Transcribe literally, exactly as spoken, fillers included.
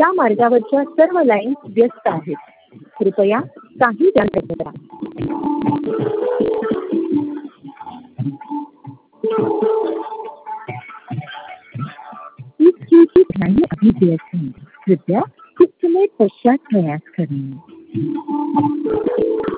या मार्गावरच्या सर्व लाईन्स व्यस्त आहेत. कृपया काही वेळ करा. इस क्यू की ध्वनि अभी व्यस्त है. कृपया कुछ समय पश्चात प्रयास करें.